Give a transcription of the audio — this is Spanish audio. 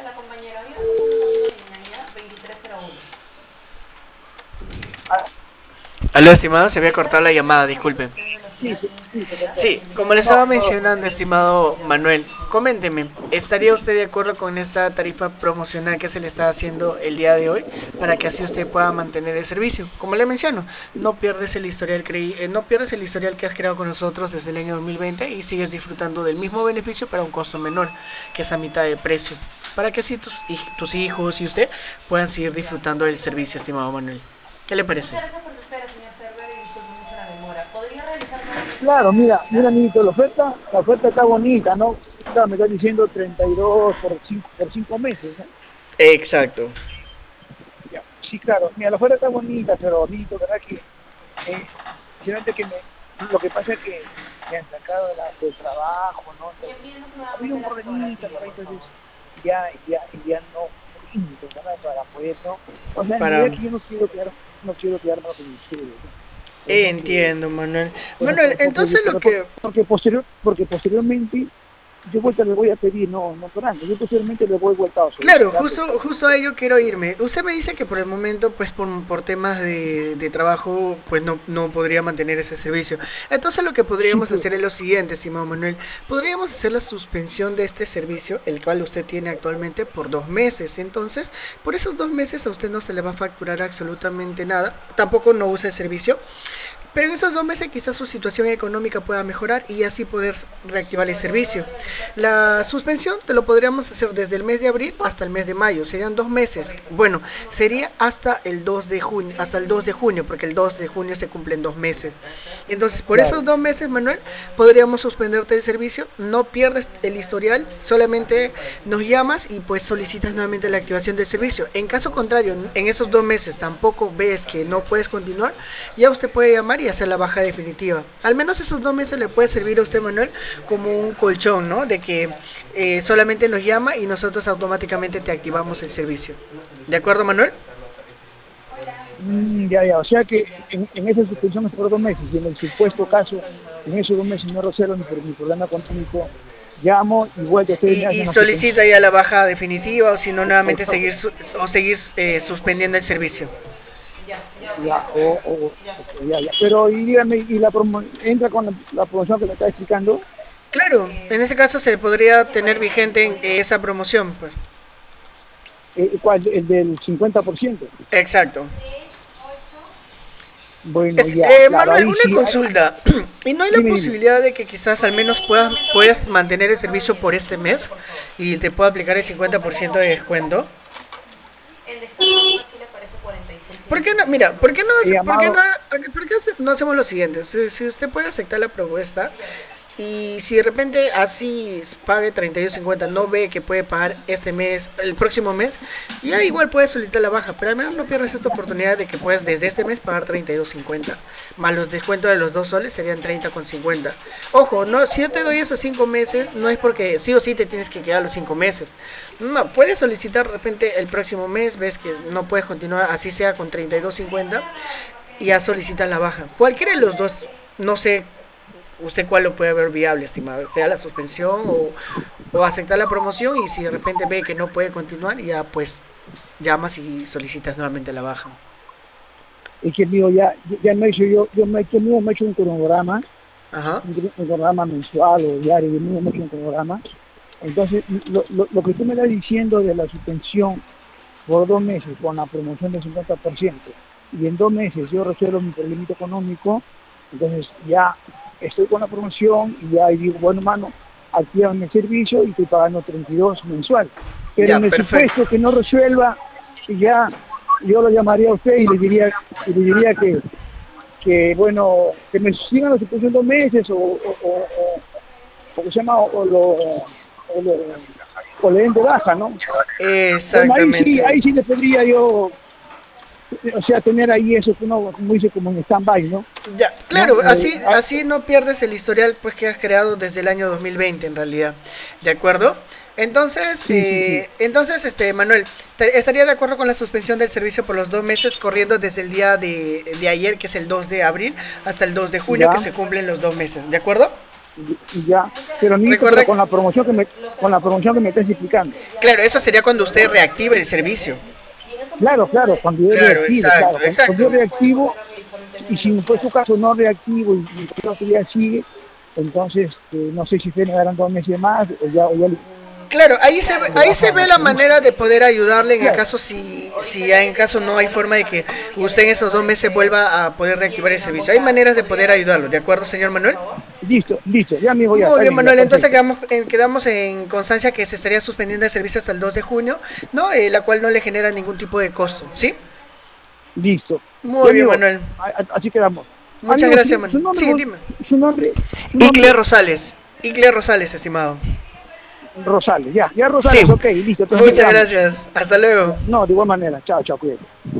Aló, estimado, se había cortado la llamada, disculpe. Sí, como le estaba mencionando, estimado Manuel, coménteme, ¿estaría usted de acuerdo con esta tarifa promocional que se le está haciendo el día de hoy para que así usted pueda mantener el servicio? Como le menciono, no pierdes el historial que has creado con nosotros desde el año 2020 y sigues disfrutando del mismo beneficio para un costo menor, que es a mitad de precio, para que así tus hijos y usted puedan seguir disfrutando del servicio, estimado Manuel. ¿Qué le parece? Claro, mira, amiguito, la oferta está bonita, ¿no? Claro, me estás diciendo 32 por 5 meses, ¿no? Exacto. Ya. Sí, claro, mira, la oferta está bonita, pero amiguito, ¿verdad que sinceramente lo que pasa es que me han sacado del trabajo, ¿no? Entonces, ha habido un problemita por ahí, entonces ya no límito, ¿verdad? Para poder, ¿no? O sea, en Para... realidad que yo no quiero quedarme con ustedes, ¿no? Sino que Entiendo, Manuel. Manuel, entonces lo pero que... porque posteriormente yo vuelta le voy a pedir, no por antes, yo posteriormente le voy vuelta a Claro, solicitar de todo. justo a ello quiero irme. Usted me dice que por el momento, pues por temas de trabajo, pues no podría mantener ese servicio. Entonces lo que Sí, podríamos pues, hacer es lo siguiente, estimado Manuel. Podríamos hacer la suspensión de este servicio, el cual usted tiene actualmente por 2 meses. Entonces, por esos 2 meses a usted no se le va a facturar absolutamente nada. Tampoco no usa el servicio. Pero en esos 2 meses quizás su situación económica pueda mejorar y así poder reactivar el servicio. La suspensión te lo podríamos hacer desde el mes de abril hasta el mes de mayo. Serían 2 meses. Bueno, sería hasta el 2 de junio, porque el 2 de junio se cumplen 2 meses. Entonces, por claro. esos 2 meses, Manuel, podríamos suspenderte el servicio. No pierdes el historial, solamente nos llamas y pues solicitas nuevamente la activación del servicio. En caso contrario, en esos 2 meses tampoco ves que no puedes continuar, ya usted puede llamar y hacer la baja definitiva. Al menos esos 2 meses le puede servir a usted, Manuel, como un colchón, ¿no? De que solamente nos llama y nosotros automáticamente te activamos el servicio. ¿De acuerdo, Manuel? Ya, o sea que en esa suspensión es por 2 meses y en el supuesto caso, en esos 2 meses no resuelvo mi problema económico, llamo y vuelto, ustedes me Y hacen la suspensión. solicita ya la baja definitiva o si no, O, nuevamente o- seguir suspendiendo el servicio. ya. Pero y dígame, entra con la promoción que me está explicando. Claro, en ese caso se podría tener vigente esa promoción, pues. ¿Cuál? El del 50%. Exacto. Bueno, ya, claro, Manuel, ahí una sí, consulta. ¿Y no hay la dime. posibilidad de que quizás al menos puedas mantener el servicio por este mes y te pueda aplicar el 50% de descuento? ¿Por qué no? Mira, He llamado, por qué no hacemos lo siguiente? Si usted puede aceptar la propuesta, y si de repente así pague 32.50, no ve que puede pagar este mes, el próximo mes, ya igual puedes solicitar la baja, pero al menos no pierdes esta oportunidad de que puedas desde este mes pagar 32.50. Más los descuentos de los 2 soles serían 30.50. Ojo, no, si yo te doy esos 5 meses, no es porque sí o sí te tienes que quedar los 5 meses. No, puedes solicitar de repente el próximo mes, ves que no puedes continuar, así sea con 32.50, y ya solicitas la baja. Cualquiera de los dos, no sé usted cuál lo puede ver viable, estimado, sea la suspensión o aceptar la promoción y si de repente ve que no puede continuar, ya pues llamas y solicitas nuevamente la baja. es que mío ya me he hecho, me he hecho un cronograma, Ajá. un cronograma mensual o diario, yo mismo me he hecho un cronograma. Entonces, lo que tú me estás diciendo de la suspensión por 2 meses con la promoción del 50% y en 2 meses yo resuelvo mi problemita económico, entonces ya estoy con la promoción y ya digo, bueno, hermano, activan el servicio y estoy pagando 32 mensual. Pero Ya, en el perfecto. supuesto que no resuelva, ya yo lo llamaría a usted y le diría que bueno, que me sigan la suspensión 2 meses o que se llama, o lo, o le den de baja, ¿no? Bueno, Exactamente. ahí sí le podría yo, o sea, tener ahí eso que uno, como dice, como en stand-by, ¿no? Ya, ¿No? claro, así no pierdes el historial pues que has creado desde el año 2020 en realidad. ¿De acuerdo? Entonces, Sí. Manuel, ¿estaría de acuerdo con la suspensión del servicio por los 2 meses corriendo desde el día de ayer, que es el 2 de abril, hasta el 2 de junio, que Ya, se cumplen los 2 meses? ¿De acuerdo? y ya, pero necesito Recuerda, pero con la promoción que me estás explicando. claro, eso sería cuando usted reactive el servicio. Claro, cuando yo Claro, reactivo, exacto, claro, cuando yo exacto. reactivo, y si por su caso no reactivo y el otro día sigue, entonces no sé si ustedes me darán 2 meses más o ya Claro, le ahí se bajan ve al la servicio. manera de poder ayudarle en el Claro, caso si ya en caso no hay forma de que usted en esos 2 meses vuelva a poder reactivar el servicio. Hay maneras de poder ayudarlo, ¿de acuerdo, señor Manuel? listo, listo, ya amigo, ya, Muy está bien, bien, ya, Manuel. Entonces perfecto. quedamos en constancia que se estaría suspendiendo el servicio hasta el 2 de junio, ¿no? La cual no le genera ningún tipo de costo, ¿sí? Listo. Y Muy bien, amigo, Manuel. así quedamos. Muchas Amigo, gracias, su Manuel. nombre, Sí, dime. su nombre, su Icle nombre, Rosales. Icle Rosales, estimado. Rosales, ya Sí. Rosales, ok, listo, entonces así Muchas quedamos. gracias. Hasta luego. Ya, no, de igual manera, chao, chao, cuídate.